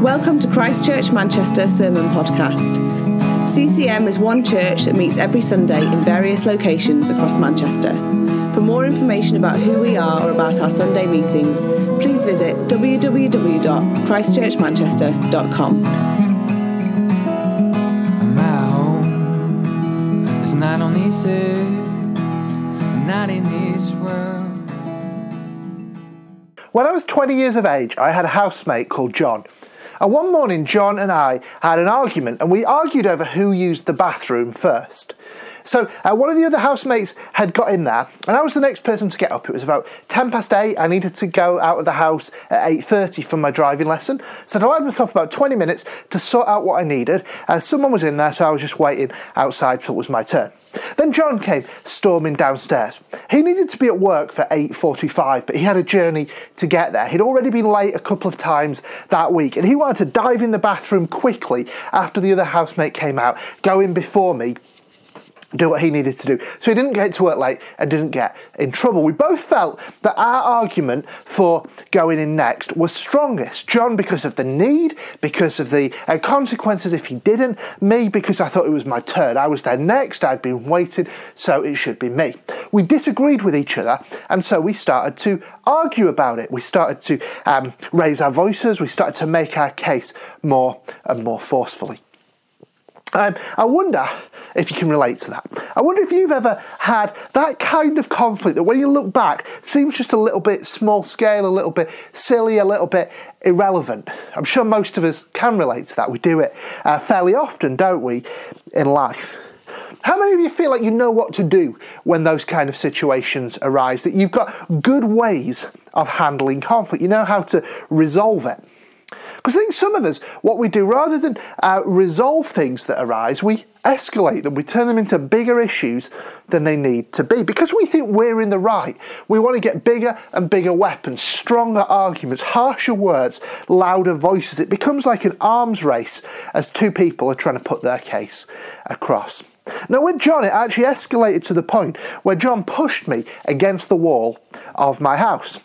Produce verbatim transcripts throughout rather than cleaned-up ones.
Welcome to Christchurch Manchester Sermon Podcast. C C M is one church that meets every Sunday in various locations across Manchester. For more information about who we are or about our Sunday meetings, please visit w w w dot christchurch manchester dot com. My home is not on this earth, not in this world. When I was twenty years of age, I had a housemate called John. And one morning, John and I had an argument, and we argued over who used the bathroom first. So uh, one of the other housemates had got in there, and I was the next person to get up. It was about ten past eight. I needed to go out of the house at eight thirty for my driving lesson. So I allowed myself about twenty minutes to sort out what I needed. Uh, someone was in there, so I was just waiting outside till it was my turn. Then John came storming downstairs. He needed to be at work for eight forty-five, but he had a journey to get there. He'd already been late a couple of times that week, and he wanted to dive in the bathroom quickly after the other housemate came out, go in before me, do what he needed to do. So he didn't get to work late and didn't get in trouble. We both felt that our argument for going in next was strongest. John because of the need, because of the uh, consequences if he didn't. Me because I thought it was my turn. I was there next, I'd been waiting, so it should be me. We disagreed with each other, and so we started to argue about it. We started to um, raise our voices. We started to make our case more and more forcefully. Um, I wonder if you can relate to that. I wonder if you've ever had that kind of conflict that when you look back seems just a little bit small scale, a little bit silly, a little bit irrelevant. I'm sure most of us can relate to that. We do it uh, fairly often, don't we, in life? How many of you feel like you know what to do when those kind of situations arise, that you've got good ways of handling conflict, you know how to resolve it? Because I think some of us, what we do, rather than uh, resolve things that arise, we escalate them. We turn them into bigger issues than they need to be. Because we think we're in the right. We want to get bigger and bigger weapons, stronger arguments, harsher words, louder voices. It becomes like an arms race as two people are trying to put their case across. Now with John, it actually escalated to the point where John pushed me against the wall of my house.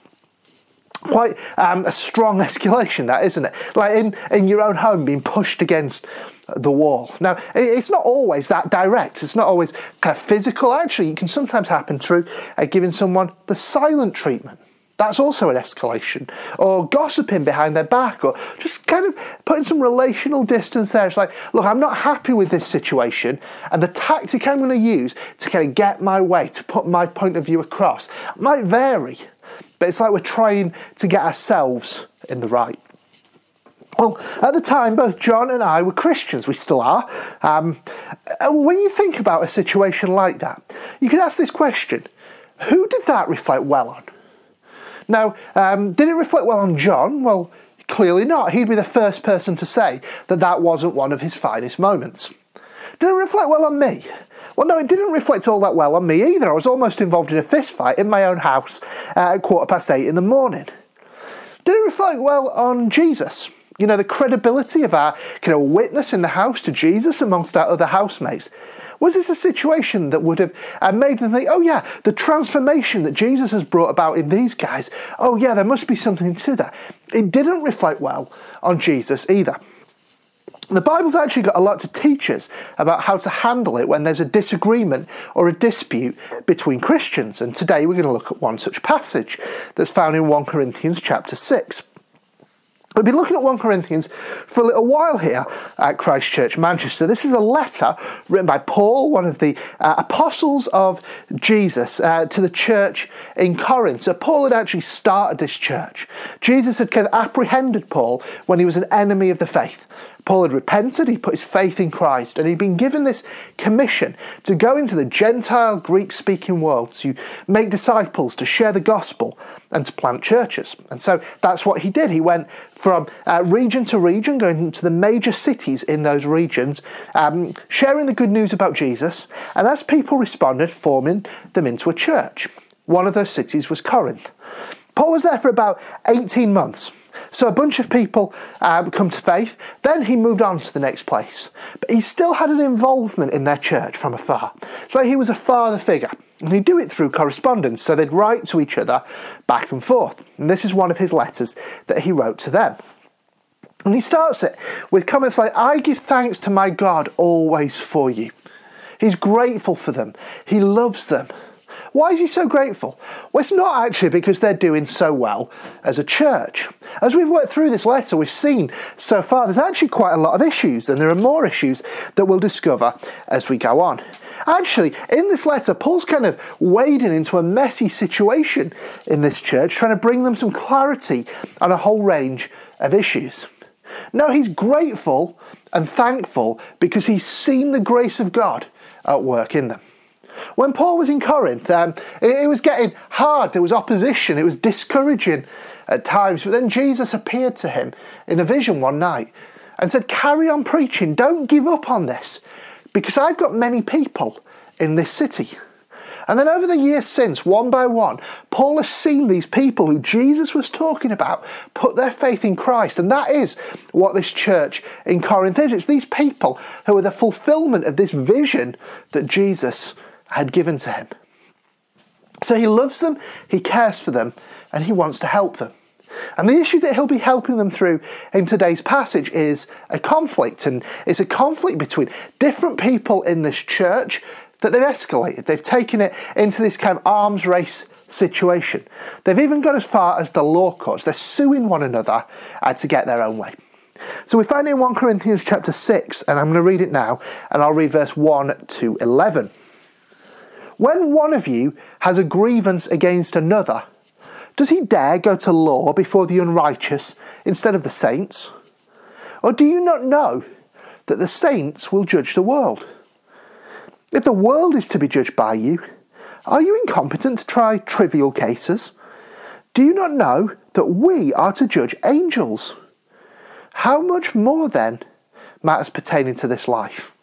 Quite um, a strong escalation, that, isn't it? Like in, in your own home, being pushed against the wall. Now, it's not always that direct. It's not always kind of physical. Actually, it can sometimes happen through uh, giving someone the silent treatment. That's also an escalation. Or gossiping behind their back, or just kind of putting some relational distance there. It's like, look, I'm not happy with this situation, and the tactic I'm going to use to kind of get my way, to put my point of view across, might vary. But it's like we're trying to get ourselves in the right. Well, at the time, both John and I were Christians. We still are. Um, when you think about a situation like that, you can ask this question: who did that reflect well on? Now, um, did it reflect well on John? Well, clearly not. He'd be the first person to say that that wasn't one of his finest moments. Did it reflect well on me? Well, no, it didn't reflect all that well on me either. I was almost involved in a fist fight in my own house uh, at quarter past eight in the morning. Did it reflect well on Jesus? You know, the credibility of our kind of witness in the house to Jesus amongst our other housemates. Was this a situation that would have uh, made them think, oh yeah, the transformation that Jesus has brought about in these guys, oh yeah, there must be something to that. It didn't reflect well on Jesus either. The Bible's actually got a lot to teach us about how to handle it when there's a disagreement or a dispute between Christians. And today we're going to look at one such passage that's found in First Corinthians chapter six. We've been looking at First Corinthians for a little while here at Christchurch Manchester. This is a letter written by Paul, one of the uh, apostles of Jesus, uh, to the church in Corinth. So Paul had actually started this church. Jesus had kind of apprehended Paul when he was an enemy of the faith. Paul had repented, he put his faith in Christ, and he'd been given this commission to go into the Gentile Greek-speaking world, to make disciples, to share the gospel, and to plant churches. And so that's what he did. He went from uh, region to region, going into the major cities in those regions, um, sharing the good news about Jesus, and as people responded, forming them into a church. One of those cities was Corinth. Paul was there for about eighteen months. So a bunch of people um, come to faith. Then he moved on to the next place. But he still had an involvement in their church from afar. It's like he was a father figure. And he'd do it through correspondence. So they'd write to each other back and forth. And this is one of his letters that he wrote to them. And he starts it with comments like, I give thanks to my God always for you. He's grateful for them. He loves them. Why is he so grateful? Well, it's not actually because they're doing so well as a church. As we've worked through this letter, we've seen so far there's actually quite a lot of issues, and there are more issues that we'll discover as we go on. Actually, in this letter, Paul's kind of wading into a messy situation in this church, trying to bring them some clarity on a whole range of issues. No, he's grateful and thankful because he's seen the grace of God at work in them. When Paul was in Corinth, um, it, it was getting hard. There was opposition. It was discouraging at times. But then Jesus appeared to him in a vision one night and said, carry on preaching. Don't give up on this, because I've got many people in this city. And then over the years since, one by one, Paul has seen these people who Jesus was talking about put their faith in Christ. And that is what this church in Corinth is. It's these people who are the fulfillment of this vision that Jesus had given to him. So he loves them, he cares for them, and he wants to help them. And the issue that he'll be helping them through in today's passage is a conflict. And it's a conflict between different people in this church that they've escalated. They've taken it into this kind of arms race situation. They've even gone as far as the law courts. They're suing one another uh, to get their own way. So we find it in First Corinthians chapter six, and I'm going to read it now, and I'll read verse one to eleven. When one of you has a grievance against another, does he dare go to law before the unrighteous instead of the saints? Or do you not know that the saints will judge the world? If the world is to be judged by you, are you incompetent to try trivial cases? Do you not know that we are to judge angels? How much more then matters pertaining to this life?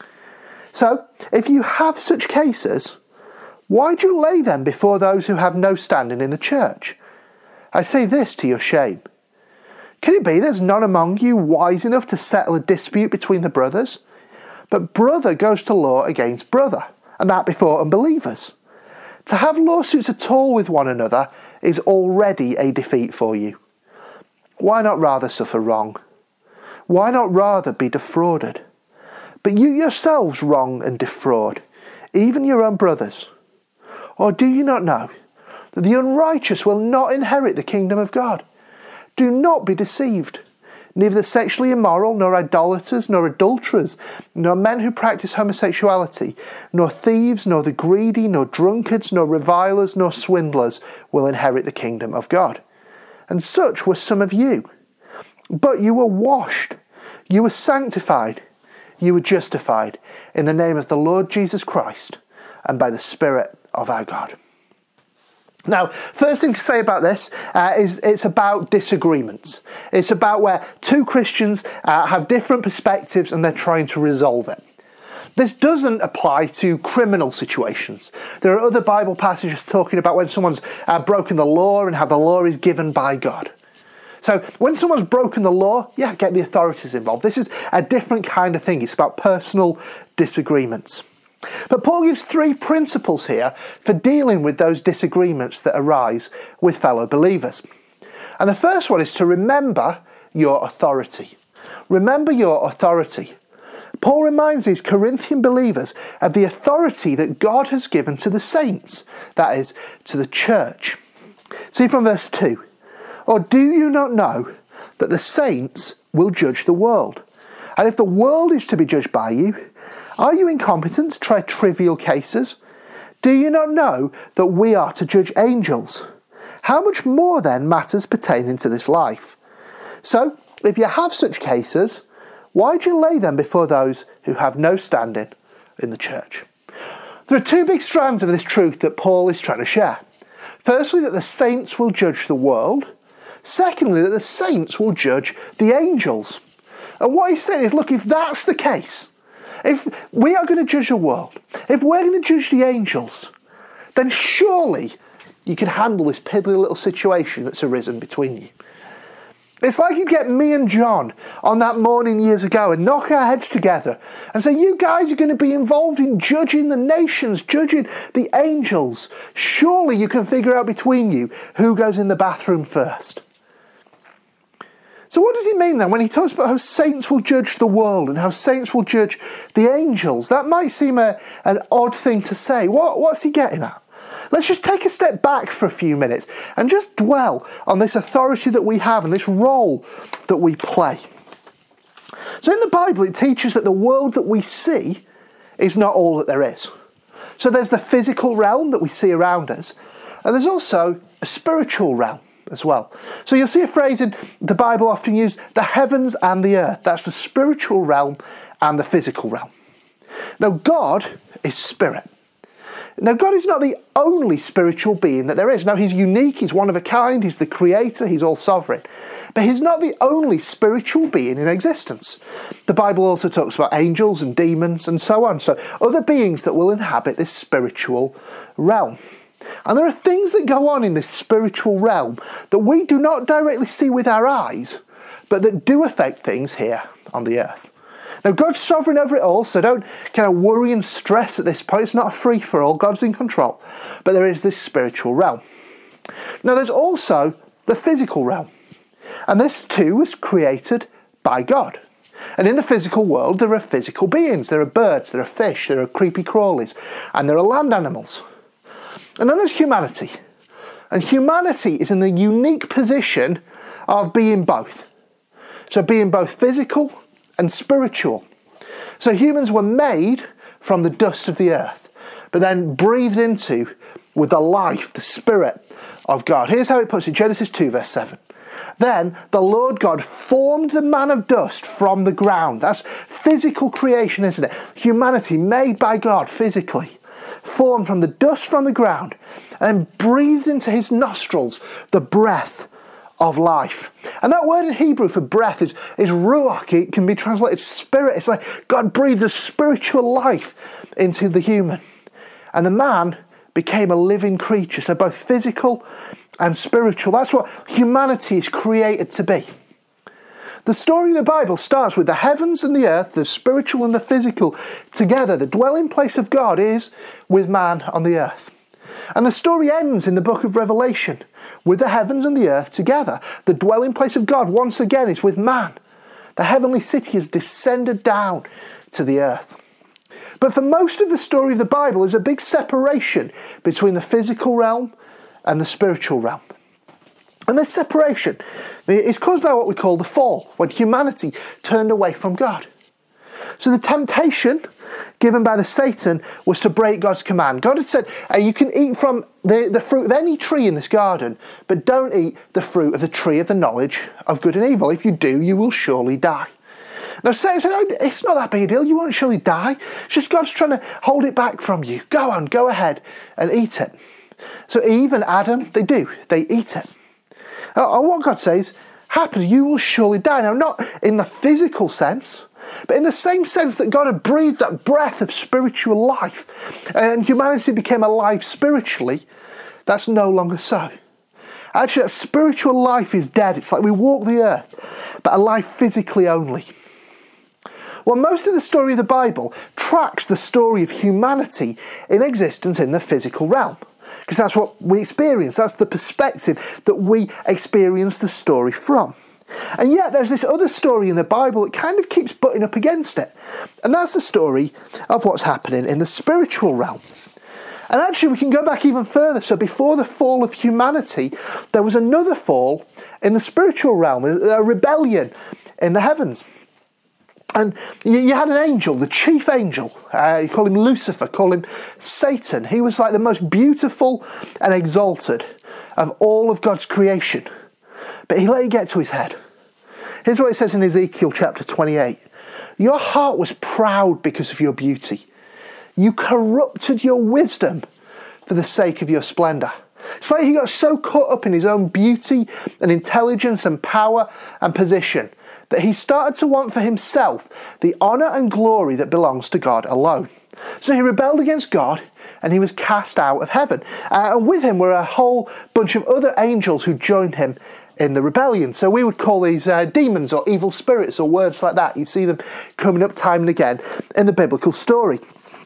So, if you have such cases, why do you lay them before those who have no standing in the church? I say this to your shame. Can it be there's none among you wise enough to settle a dispute between the brothers? But brother goes to law against brother, and that before unbelievers. To have lawsuits at all with one another is already a defeat for you. Why not rather suffer wrong? Why not rather be defrauded? But you yourselves wrong and defraud, even your own brothers. Or do you not know that the unrighteous will not inherit the kingdom of God? Do not be deceived. Neither the sexually immoral, nor idolaters, nor adulterers, nor men who practice homosexuality, nor thieves, nor the greedy, nor drunkards, nor revilers, nor swindlers will inherit the kingdom of God. And such were some of you. But you were washed, you were sanctified, you were justified in the name of the Lord Jesus Christ and by the Spirit of our God. Now, first thing to say about this uh, is it's about disagreements. It's about where two Christians uh, have different perspectives and they're trying to resolve it. This doesn't apply to criminal situations. There are other Bible passages talking about when someone's uh, broken the law and how the law is given by God. So when someone's broken the law, yeah, get the authorities involved. This is a different kind of thing. It's about personal disagreements. But Paul gives three principles here for dealing with those disagreements that arise with fellow believers. And the first one is to remember your authority. Remember your authority. Paul reminds these Corinthian believers of the authority that God has given to the saints, that is, to the church. See from verse two. Or do you not know that the saints will judge the world? And if the world is to be judged by you, are you incompetent to try trivial cases? Do you not know that we are to judge angels? How much more then matters pertaining to this life? So, if you have such cases, why do you lay them before those who have no standing in the church? There are two big strands of this truth that Paul is trying to share. Firstly, that the saints will judge the world. Secondly, that the saints will judge the angels. And what he's saying is, look, if that's the case, if we are going to judge the world, if we're going to judge the angels, then surely you can handle this piddly little situation that's arisen between you. It's like you'd get me and John on that morning years ago and knock our heads together and say, you guys are going to be involved in judging the nations, judging the angels. Surely you can figure out between you who goes in the bathroom first. So what does he mean then when he talks about how saints will judge the world and how saints will judge the angels? That might seem a, an odd thing to say. What, what's he getting at? Let's just take a step back for a few minutes and just dwell on this authority that we have and this role that we play. So in the Bible, it teaches that the world that we see is not all that there is. So there's the physical realm that we see around us, and there's also a spiritual realm as well. So you'll see a phrase in the Bible often used, the heavens and the earth. That's the spiritual realm and the physical realm. Now God is spirit. Now God is not the only spiritual being that there is. Now he's unique, he's one of a kind, he's the creator, he's all sovereign. But he's not the only spiritual being in existence. The Bible also talks about angels and demons and so on. So other beings that will inhabit this spiritual realm. And there are things that go on in this spiritual realm that we do not directly see with our eyes, but that do affect things here on the earth. Now, God's sovereign over it all, so don't kind of worry and stress at this point. It's not a free-for-all. God's in control. But there is this spiritual realm. Now, there's also the physical realm. And this too was created by God. And in the physical world, there are physical beings. There are birds, there are fish, there are creepy crawlies, and there are land animals. And then there's humanity. And humanity is in the unique position of being both. So being both physical and spiritual. So humans were made from the dust of the earth, but then breathed into with the life, the spirit of God. Here's how it puts it, Genesis two verse seven. Then the Lord God formed the man of dust from the ground. That's physical creation, isn't it? Humanity made by God physically. Formed from the dust from the ground and breathed into his nostrils the breath of life. And that word in Hebrew for breath is, is ruach. It can be translated spirit. It's like God breathed a spiritual life into the human. And the man became a living creature. So both physical and spiritual. That's what humanity is created to be. The story of the Bible starts with the heavens and the earth, the spiritual and the physical together. The dwelling place of God is with man on the earth. And the story ends in the book of Revelation with the heavens and the earth together. The dwelling place of God once again is with man. The heavenly city has descended down to the earth. But for most of the story of the Bible, there's a big separation between the physical realm and the spiritual realm. And this separation is caused by what we call the fall, when humanity turned away from God. So the temptation given by the Satan was to break God's command. God had said, hey, you can eat from the, the fruit of any tree in this garden, but don't eat the fruit of the tree of the knowledge of good and evil. If you do, you will surely die. Now Satan said, oh, it's not that big a deal. You won't surely die. It's just God's trying to hold it back from you. Go on, go ahead and eat it. So Eve and Adam, they do. They eat it. And what God says happens, you will surely die. Now, not in the physical sense, but in the same sense that God had breathed that breath of spiritual life and humanity became alive spiritually, that's no longer so. Actually, that spiritual life is dead. It's like we walk the earth, but alive physically only. Well, most of the story of the Bible tracks the story of humanity in existence in the physical realm. Because that's what we experience. That's the perspective that we experience the story from. And yet there's this other story in the Bible that kind of keeps butting up against it. And that's the story of what's happening in the spiritual realm. And actually we can go back even further. So before the fall of humanity, there was another fall in the spiritual realm, a rebellion in the heavens. And you had an angel, the chief angel, uh, you call him Lucifer, call him Satan. He was like the most beautiful and exalted of all of God's creation. But he let it get to his head. Here's what it says in Ezekiel chapter twenty-eight. Your heart was proud because of your beauty. You corrupted your wisdom for the sake of your splendour. It's like he got so caught up in his own beauty and intelligence and power and position that he started to want for himself the honour and glory that belongs to God alone. So he rebelled against God and he was cast out of heaven. Uh, and with him were a whole bunch of other angels who joined him in the rebellion. So we would call these uh, demons or evil spirits or words like that. You'd see them coming up time and again in the biblical story.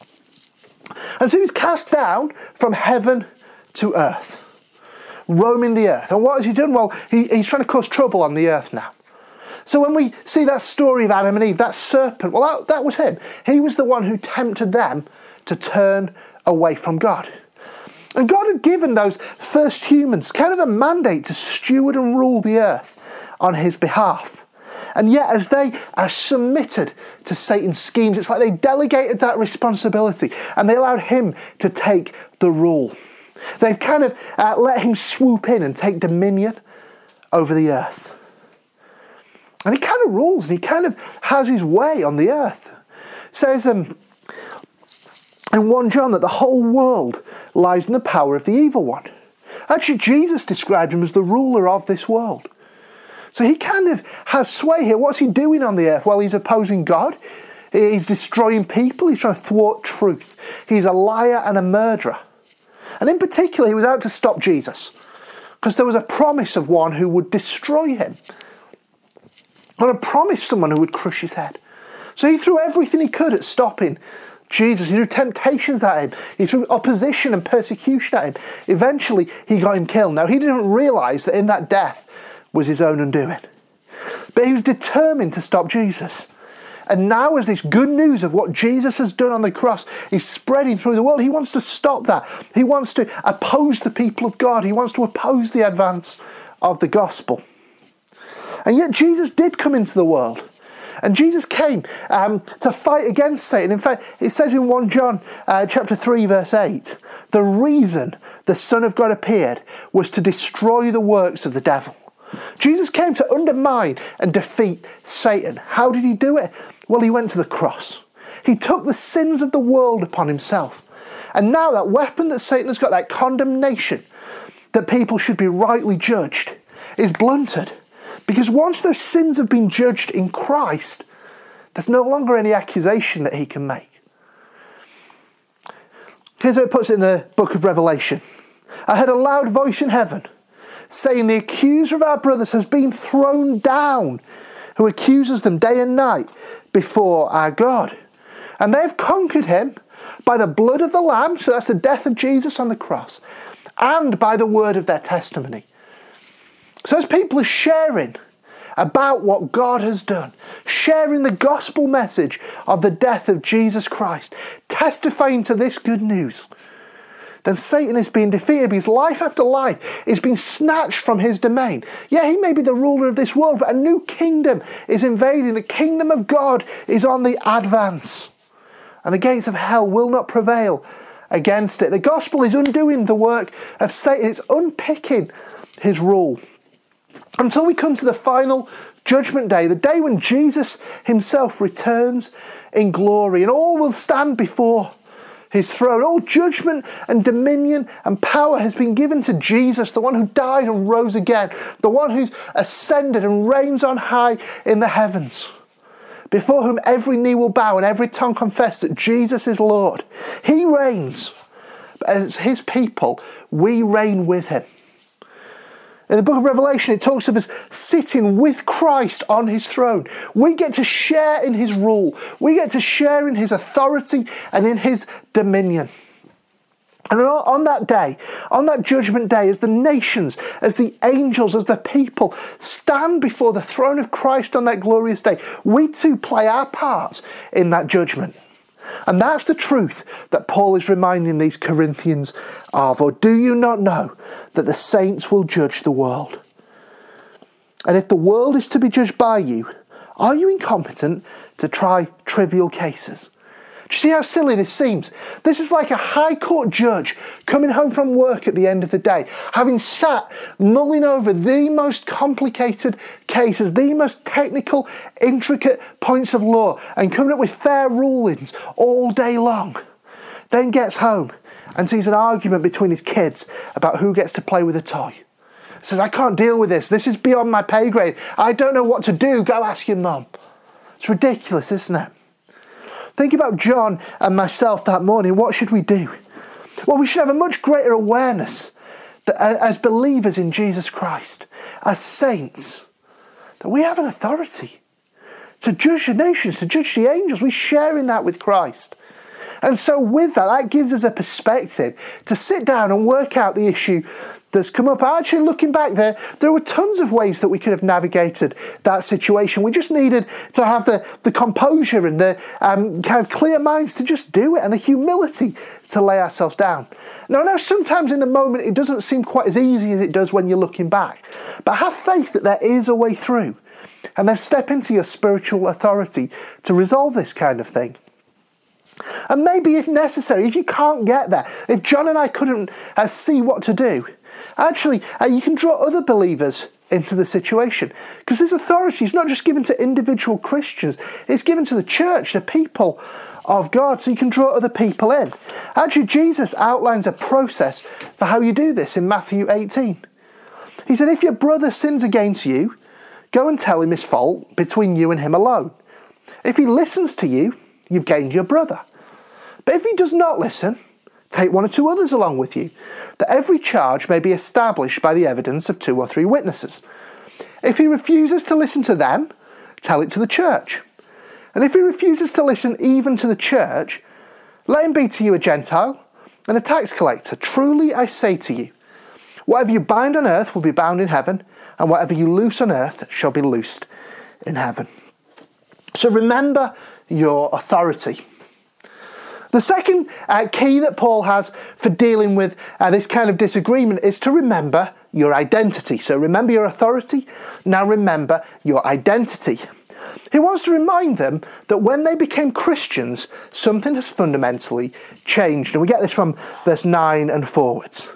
And so he was cast down from heaven to earth, roaming the earth. And what has he done? Well, he, he's trying to cause trouble on the earth now. So when we see that story of Adam and Eve, that serpent, well, that, that was him. He was the one who tempted them to turn away from God. And God had given those first humans kind of a mandate to steward and rule the earth on his behalf. And yet, as they are submitted to Satan's schemes, it's like they delegated that responsibility and they allowed him to take the rule. They've kind of uh, let him swoop in and take dominion over the earth. And he kind of rules and he kind of has his way on the earth. It says um, in First John that the whole world lies in the power of the evil one. Actually, Jesus described him as the ruler of this world. So he kind of has sway here. What's he doing on the earth? Well, he's opposing God. He's destroying people. He's trying to thwart truth. He's a liar and a murderer. And in particular, he was out to stop Jesus because there was a promise of one who would destroy him. God had promised someone who would crush his head. So he threw everything he could at stopping Jesus. He threw temptations at him. He threw opposition and persecution at him. Eventually, he got him killed. Now, he didn't realise that in that death was his own undoing. But he was determined to stop Jesus. And now as this good news of what Jesus has done on the cross is spreading through the world, he wants to stop that. He wants to oppose the people of God. He wants to oppose the advance of the gospel. And yet Jesus did come into the world. And Jesus came um, to fight against Satan. In fact, it says in First John uh, chapter three, verse eight, the reason the Son of God appeared was to destroy the works of the devil. Jesus came to undermine and defeat Satan. How did he do it? Well, he went to the cross. He took the sins of the world upon himself. And now that weapon that Satan has got, that condemnation, that people should be rightly judged, is blunted. Because once those sins have been judged in Christ, there's no longer any accusation that he can make. Here's how it puts it in the book of Revelation. I heard a loud voice in heaven saying, the accuser of our brothers has been thrown down, who accuses them day and night before our God. And they have conquered him by the blood of the Lamb, so that's the death of Jesus on the cross, and by the word of their testimony. So as people are sharing about what God has done, sharing the gospel message of the death of Jesus Christ, testifying to this good news, then Satan is being defeated because life after life is being snatched from his domain. Yeah, he may be the ruler of this world, but a new kingdom is invading. The kingdom of God is on the advance, and the gates of hell will not prevail against it. The gospel is undoing the work of Satan. It's unpicking his rule. Until we come to the final judgment day, the day when Jesus himself returns in glory and all will stand before his throne. All judgment and dominion and power has been given to Jesus, the one who died and rose again, the one who's ascended and reigns on high in the heavens, before whom every knee will bow and every tongue confess that Jesus is Lord. He reigns. But as his people, we reign with him. In the book of Revelation, it talks of us sitting with Christ on his throne. We get to share in his rule. We get to share in his authority and in his dominion. And on that day, on that judgment day, as the nations, as the angels, as the people stand before the throne of Christ on that glorious day, we too play our part in that judgment. And that's the truth that Paul is reminding these Corinthians of. Or do you not know that the saints will judge the world? And if the world is to be judged by you, are you incompetent to try trivial cases? Do you see how silly this seems? This is like a high court judge coming home from work at the end of the day, having sat mulling over the most complicated cases, the most technical, intricate points of law, and coming up with fair rulings all day long. Then gets home and sees an argument between his kids about who gets to play with a toy. Says, I can't deal with this. This is beyond my pay grade. I don't know what to do. Go ask your mum. It's ridiculous, isn't it? Think about John and myself that morning. What should we do? Well, we should have a much greater awareness that as believers in Jesus Christ, as saints, that we have an authority to judge the nations, to judge the angels. We share in that with Christ. And so with that, that gives us a perspective to sit down and work out the issue that's come up. Actually, looking back there, there were tons of ways that we could have navigated that situation. We just needed to have the, the composure and the um, kind of clear minds to just do it, and the humility to lay ourselves down. Now, I know sometimes in the moment it doesn't seem quite as easy as it does when you're looking back, but have faith that there is a way through, and then step into your spiritual authority to resolve this kind of thing. And maybe if necessary, if you can't get there, if John and I couldn't uh, see what to do, actually uh, you can draw other believers into the situation, because this authority is not just given to individual Christians, it's given to the church, the people of God, so you can draw other people in. Actually, Jesus outlines a process for how you do this in Matthew eighteen. He said, if your brother sins against you, go and tell him his fault between you and him alone. If he listens to you, you've gained your brother. But if he does not listen, take one or two others along with you, that every charge may be established by the evidence of two or three witnesses. If he refuses to listen to them, tell it to the church. And if he refuses to listen even to the church, let him be to you a Gentile and a tax collector. Truly I say to you, whatever you bind on earth will be bound in heaven, and whatever you loose on earth shall be loosed in heaven. So remember your authority. The second uh, key that Paul has for dealing with uh, this kind of disagreement is to remember your identity. So remember your authority, now remember your identity. He wants to remind them that when they became Christians, something has fundamentally changed. And we get this from verse nine and forwards.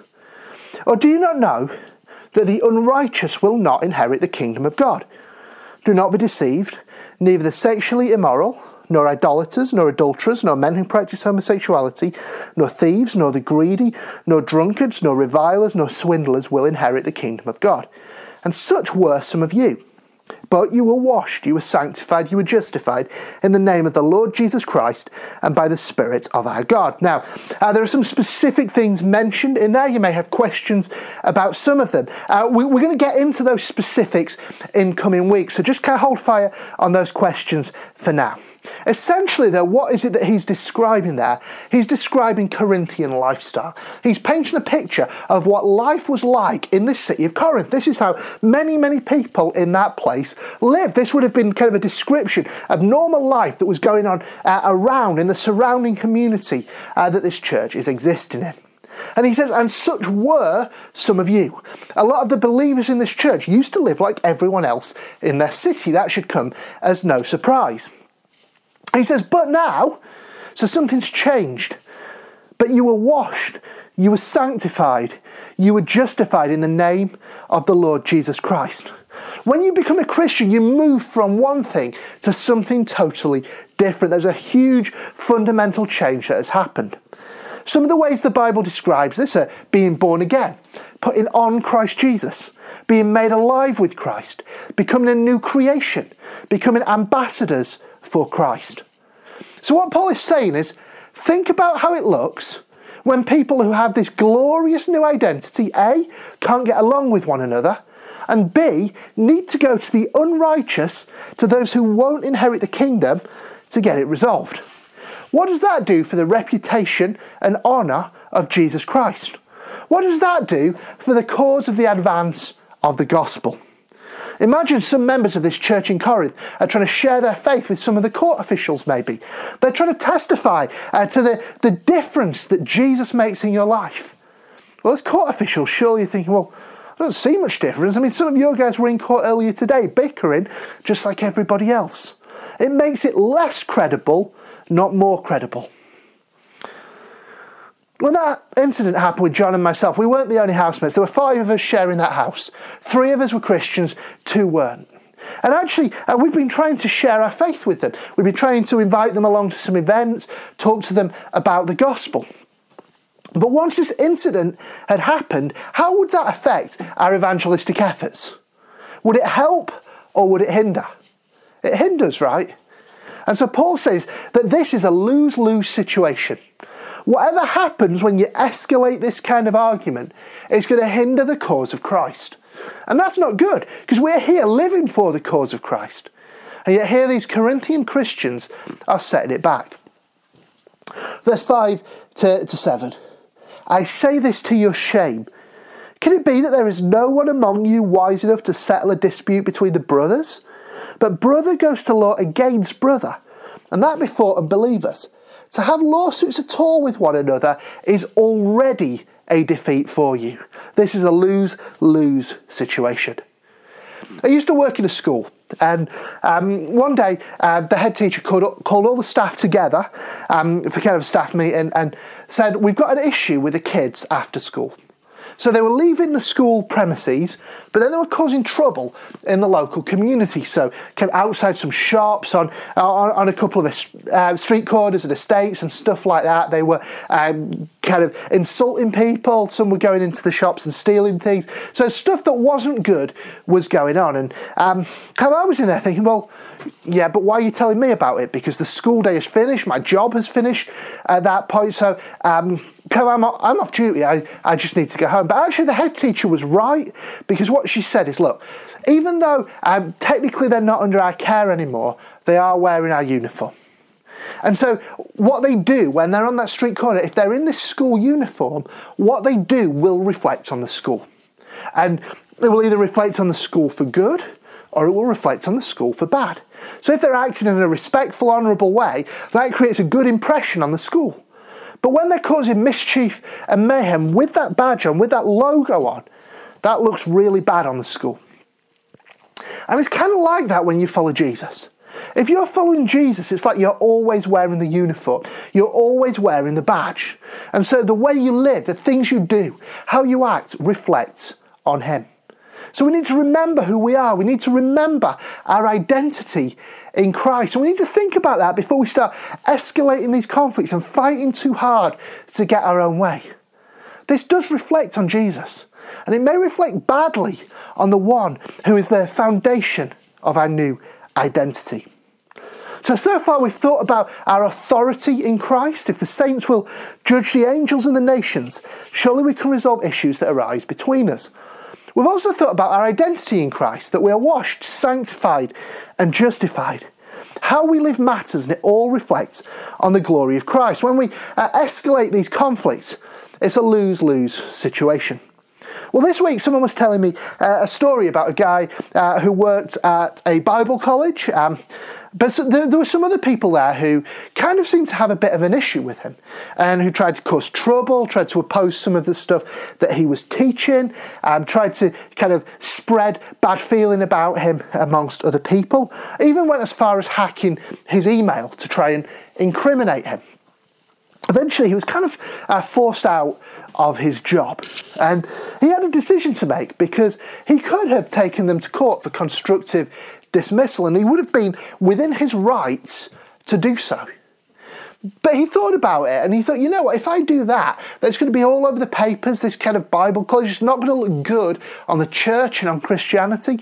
Or do you not know that the unrighteous will not inherit the kingdom of God? Do not be deceived, neither the sexually immoral, nor idolaters, nor adulterers, nor men who practice homosexuality, nor thieves, nor the greedy, nor drunkards, nor revilers, nor swindlers will inherit the kingdom of God. And such were some of you. But you were washed, you were sanctified, you were justified in the name of the Lord Jesus Christ and by the Spirit of our God. Now, uh, there are some specific things mentioned in there. You may have questions about some of them. Uh, we, we're going to get into those specifics in coming weeks, so just kind of hold fire on those questions for now. Essentially, though, what is it that he's describing there? He's describing Corinthian lifestyle. He's painting a picture of what life was like in this city of Corinth. This is how many, many people in that place lived. This would have been kind of a description of normal life that was going on uh, around in the surrounding community uh, that this church is existing in. And he says, and such were some of you. A lot of the believers in this church used to live like everyone else in their city. That should come as no surprise. He says, but now, so something's changed. But you were washed, you were sanctified, you were justified in the name of the Lord Jesus Christ. When you become a Christian, you move from one thing to something totally different. There's a huge fundamental change that has happened. Some of the ways the Bible describes this are being born again, putting on Christ Jesus, being made alive with Christ, becoming a new creation, becoming ambassadors for Christ. So what Paul is saying is, think about how it looks when people who have this glorious new identity, A, can't get along with one another, and B, need to go to the unrighteous, to those who won't inherit the kingdom, to get it resolved. What does that do for the reputation and honour of Jesus Christ? What does that do for the cause of the advance of the gospel? Imagine some members of this church in Corinth are trying to share their faith with some of the court officials maybe. They're trying to testify uh, to the, the difference that Jesus makes in your life. Well, as court officials, surely you're thinking, well, I don't see much difference. I mean, some of your guys were in court earlier today, bickering just like everybody else. It makes it less credible, not more credible. When that incident happened with John and myself, we weren't the only housemates. There were five of us sharing that house. Three of us were Christians, two weren't. And actually, uh, we've been trying to share our faith with them. We've been trying to invite them along to some events, talk to them about the gospel. But once this incident had happened, how would that affect our evangelistic efforts? Would it help or would it hinder? It hinders, right? And so Paul says that this is a lose-lose situation. Whatever happens when you escalate this kind of argument is going to hinder the cause of Christ. And that's not good, because we're here living for the cause of Christ. And yet here these Corinthian Christians are setting it back. Verse five to, to seven. I say this to your shame. Can it be that there is no one among you wise enough to settle a dispute between the brothers? But brother goes to law against brother, and that before unbelievers. To have lawsuits at all with one another is already a defeat for you. This is a lose-lose situation. I used to work in a school, and um, one day uh, the head teacher called, called all the staff together um, for kind of a staff meeting and said, we've got an issue with the kids after school. So they were leaving the school premises, but then they were causing trouble in the local community. So kind of outside some shops, on on, on a couple of the uh, street corners and estates and stuff like that. They were um, kind of insulting people. Some were going into the shops and stealing things. So stuff that wasn't good was going on. And um, I was in there thinking, well, yeah, but why are you telling me about it? Because the school day is finished. My job has finished at that point. So um, I'm, I'm off duty. I, I just need to go home. But actually the head teacher was right, because what she said is, look, even though um, technically they're not under our care anymore, they are wearing our uniform. And so what they do when they're on that street corner, if they're in this school uniform, what they do will reflect on the school. And it will either reflect on the school for good, or it will reflect on the school for bad. So if they're acting in a respectful, honourable way, that creates a good impression on the school. But when they're causing mischief and mayhem with that badge on, with that logo on, that looks really bad on the school. And it's kind of like that when you follow Jesus. If you're following Jesus, it's like you're always wearing the uniform. You're always wearing the badge. And so the way you live, the things you do, how you act, reflects on him. So we need to remember who we are. We need to remember our identity in Christ. And we need to think about that before we start escalating these conflicts and fighting too hard to get our own way. This does reflect on Jesus. And it may reflect badly on the one who is the foundation of our new identity. So, so far we've thought about our authority in Christ. If the saints will judge the angels and the nations, surely we can resolve issues that arise between us. We've also thought about our identity in Christ, that we are washed, sanctified and justified. How we live matters, and it all reflects on the glory of Christ. When we uh, escalate these conflicts, it's a lose-lose situation. Well, this week someone was telling me uh, a story about a guy uh, who worked at a Bible college. Um, but so there, there were some other people there who kind of seemed to have a bit of an issue with him, and who tried to cause trouble, tried to oppose some of the stuff that he was teaching, um, tried to kind of spread bad feeling about him amongst other people, even went as far as hacking his email to try and incriminate him. Eventually, he was kind of uh, forced out of his job, and he had a decision to make, because he could have taken them to court for constructive dismissal, and he would have been within his rights to do so. But he thought about it, and he thought, you know what, if I do that, that's going to be all over the papers, this kind of Bible college. It's not going to look good on the church and on Christianity.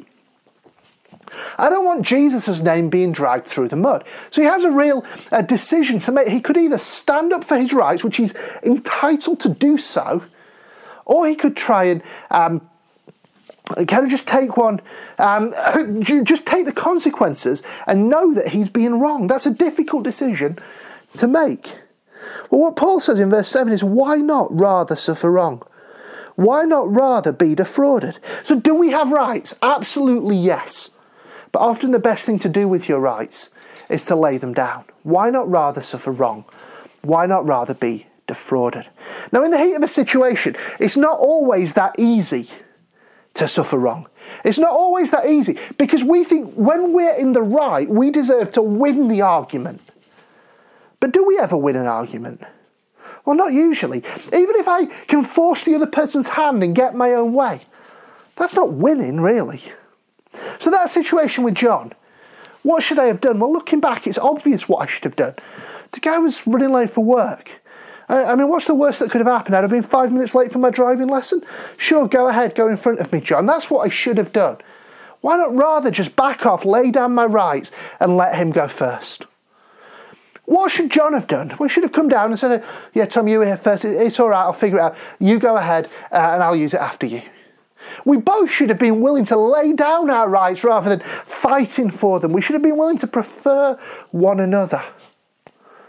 I don't want Jesus' name being dragged through the mud. So he has a real uh, decision to make. He could either stand up for his rights, which he's entitled to do so, or he could try and um, kind of just take one, um, just take the consequences and know that he's being wrong. That's a difficult decision to make. Well, what Paul says in verse seven is, why not rather suffer wrong? Why not rather be defrauded? So do we have rights? Absolutely yes. But often the best thing to do with your rights is to lay them down. Why not rather suffer wrong? Why not rather be defrauded? Now, in the heat of a situation, it's not always that easy to suffer wrong. It's not always that easy, because we think when we're in the right, we deserve to win the argument. But do we ever win an argument? Well, not usually. Even if I can force the other person's hand and get my own way, that's not winning, really. So that situation with John, what should I have done? Well, looking back, it's obvious what I should have done. The guy was running late for work. I, I mean, what's the worst that could have happened? I'd have been five minutes late for my driving lesson? Sure, go ahead, go in front of me, John. That's what I should have done. Why not rather just back off, lay down my rights, and let him go first? What should John have done? We should have come down and said, yeah, Tom, you were here first. It's all right, I'll figure it out. You go ahead, uh, and I'll use it after you. We both should have been willing to lay down our rights rather than fighting for them. We should have been willing to prefer one another.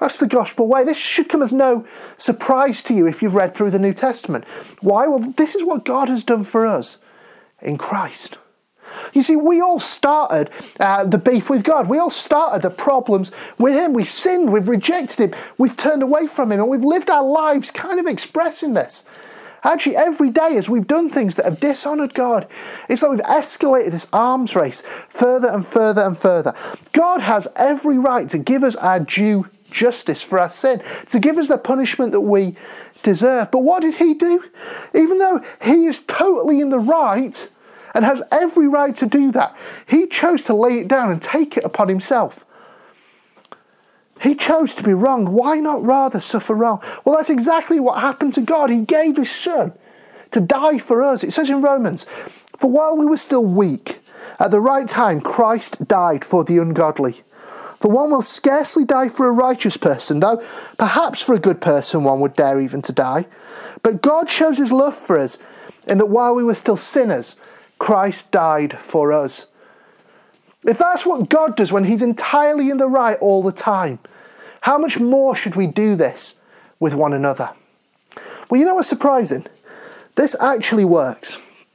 That's the gospel way. This should come as no surprise to you if you've read through the New Testament. Why? Well, this is what God has done for us in Christ. You see, we all started uh, the beef with God. We all started the problems with him. We sinned, we've rejected him, we've turned away from him, and we've lived our lives kind of expressing this. Actually, every day as we've done things that have dishonoured God, it's like we've escalated this arms race further and further and further. God has every right to give us our due justice for our sin, to give us the punishment that we deserve. But what did he do? Even though he is totally in the right and has every right to do that, he chose to lay it down and take it upon himself. He chose to be wrong. Why not rather suffer wrong? Well, that's exactly what happened to God. He gave his son to die for us. It says in Romans, for while we were still weak, at the right time Christ died for the ungodly. For one will scarcely die for a righteous person, though perhaps for a good person one would dare even to die. But God shows his love for us in that while we were still sinners, Christ died for us. If that's what God does when he's entirely in the right all the time, how much more should we do this with one another? Well, you know what's surprising? This actually works.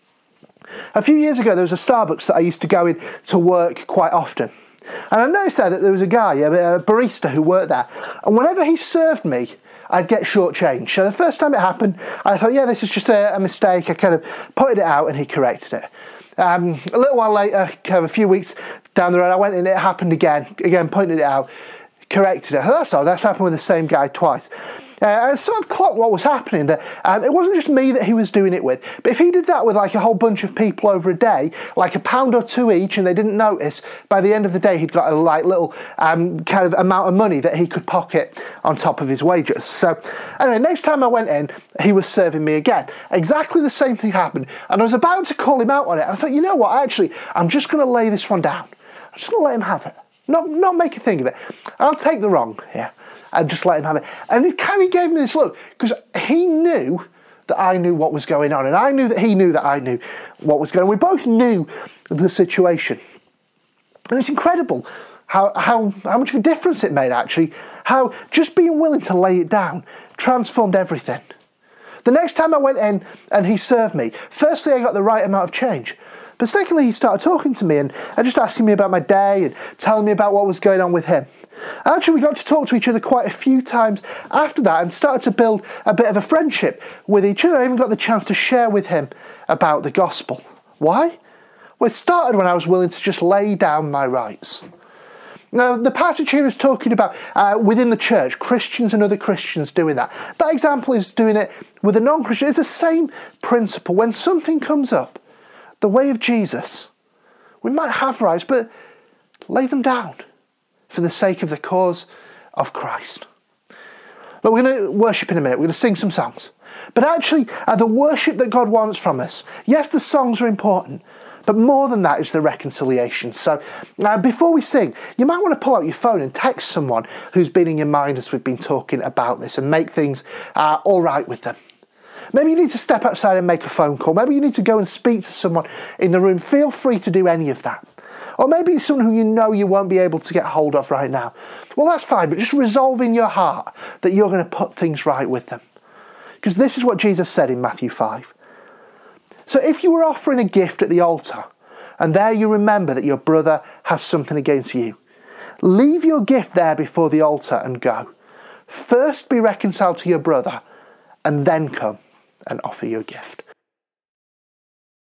A few years ago, there was a Starbucks that I used to go in to work quite often. And I noticed there that there was a guy, a barista who worked there. And whenever he served me, I'd get shortchanged. So the first time it happened, I thought, yeah, this is just a, a mistake. I kind of pointed it out and he corrected it. Um, a little while later, kind of a few weeks down the road, I went in, it happened again. Again, pointed it out, corrected it. That's all. That's happened with the same guy twice. Uh, I sort of clocked what was happening, that um, it wasn't just me that he was doing it with, but if he did that with like a whole bunch of people over a day, like a pound or two each, and they didn't notice, by the end of the day he'd got a like little um, kind of amount of money that he could pocket on top of his wages. So anyway, next time I went in, he was serving me again. Exactly the same thing happened, and I was about to call him out on it, and I thought, you know what, actually, I'm just going to lay this one down. I'm just going to let him have it. Not, not make a thing of it. I'll take the wrong here and just let him have it. And he kind of gave me this look because he knew that I knew what was going on, and I knew that he knew that I knew what was going on. We both knew the situation. And it's incredible how, how, how much of a difference it made, actually. How just being willing to lay it down transformed everything. The next time I went in and he served me, firstly, I got the right amount of change. But secondly, he started talking to me and, and just asking me about my day and telling me about what was going on with him. Actually, we got to talk to each other quite a few times after that and started to build a bit of a friendship with each other. I even got the chance to share with him about the gospel. Why? Well, it started when I was willing to just lay down my rights. Now, the passage here is talking about uh, within the church, Christians and other Christians doing that. That example is doing it with a non-Christian. It's the same principle. When something comes up, the way of Jesus, we might have rights, but lay them down for the sake of the cause of Christ. Look, we're going to worship in a minute. We're going to sing some songs. But actually, uh, the worship that God wants from us, yes, the songs are important, but more than that is the reconciliation. So uh, before we sing, you might want to pull out your phone and text someone who's been in your mind as we've been talking about this and make things uh, all right with them. Maybe you need to step outside and make a phone call. Maybe you need to go and speak to someone in the room. Feel free to do any of that. Or maybe it's someone who you know you won't be able to get hold of right now. Well, that's fine, but just resolve in your heart that you're going to put things right with them. Because this is what Jesus said in Matthew five. So if you were offering a gift at the altar, and there you remember that your brother has something against you, leave your gift there before the altar and go. First be reconciled to your brother, and then come and offer your gift.